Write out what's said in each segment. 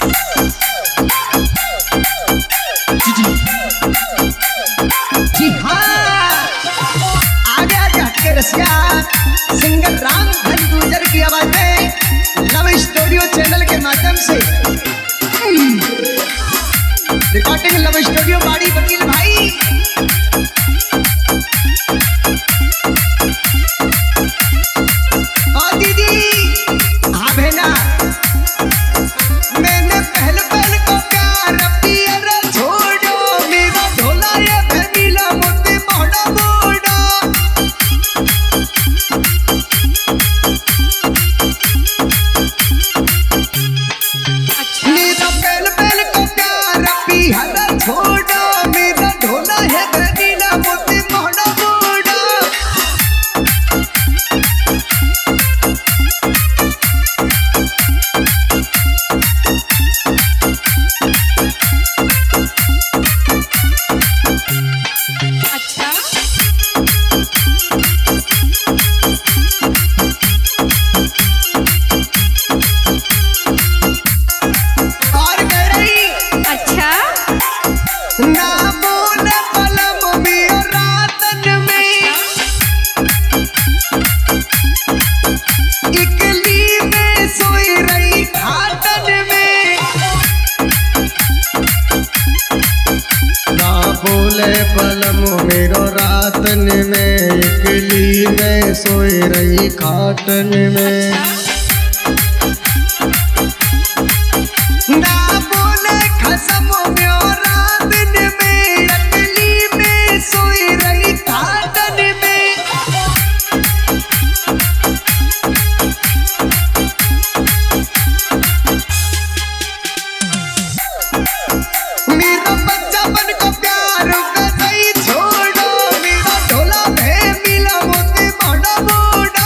जी हाँ, आगे आगे हटके रसिया सिंगर राम धन गुर्जर की आवाज में लव स्टूडियो चैनल के माध्यम से रिकॉर्डिंग लव स्टूडियो बाड़ी वकील भाई। और दीदी हाँ बहना, मैंने पहल पहल को प्यार पियर छोड़ो, मेरा ढोला ये बहनीला मोती मोड़ा मोड़ा। मेरा पहल पहल को प्यार पियर छोड़ो, मेरा ढोला है बहनीला मोती मोड़ा मोड़ा। और कह रही ना बोले पलम में और रातन में, इकली में सोई रही खाटन में। ना बोले पलम मेरो रातन में, इकली में सोई रही खाटन में। ना बोले खसम में और रातन में, इकली में सोई रही खाटन में। मेरा बच्चा बन को प्यार का सही छोड़ो, मेरा ढोला है मिला मोती मोड़ा मोड़ा।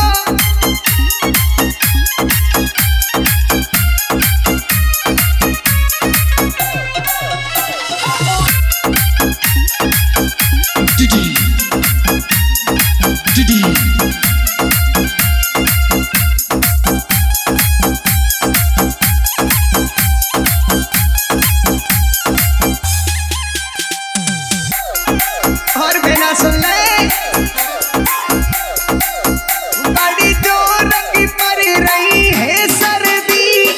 और बिना सुन ले बड़ी जोर की पड़ रही है सर्दी,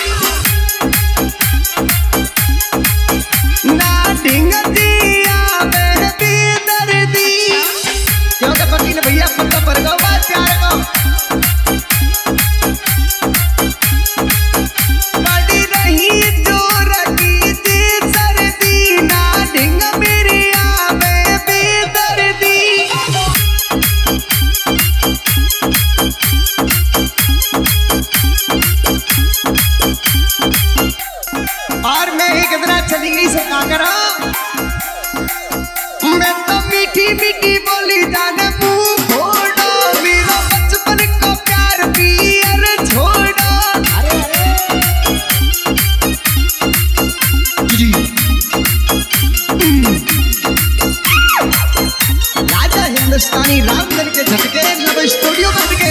ना ढिंग दिया बेदर्दी। क्योंकि वकील भैया पक्का पर गो बात प्यार को पड़ी रही जोर की थी सर्दी, ना ढिंग मेरी आवे बेदर्दी। और मैं एक कितना चली गई से का करा, मैं तो मीठी मीठी बोली जाने मुंह फोड़ो, मेरा बचपन को प्यार पियर छोड़ो। राजा हिंदुस्तानी रामधन के झटके लव स्टूडियो बन गए।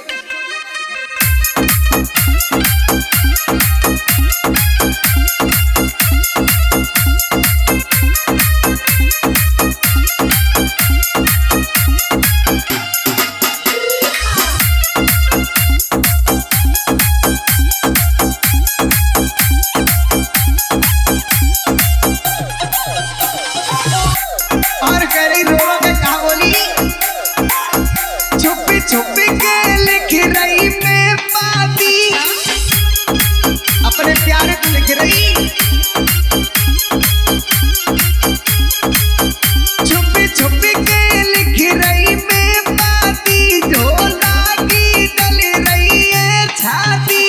और कह रही रो रो के कहा बोली, छुपी छुपी के लिख रही मैं बाती, अपने प्यार को लिख रही। छुपी छुपी के लिख रही मैं बाती, ढोला की डल रही है छाती।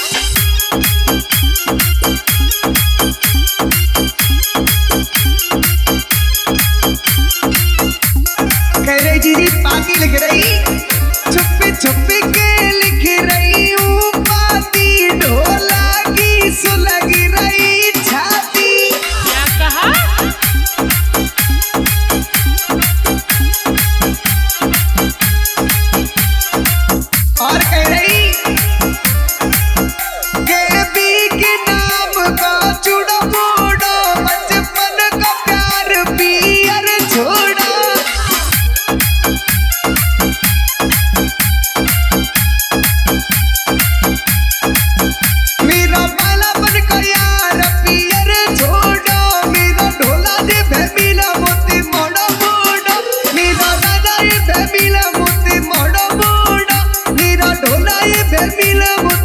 कह रही दीदी पाती लिख रही, छुपी छुपी के लिख रही हूँ पाती, ढोला की सुलग रही छाती। क्या कहा? और कह रही के बी के नाम को फिर मिलब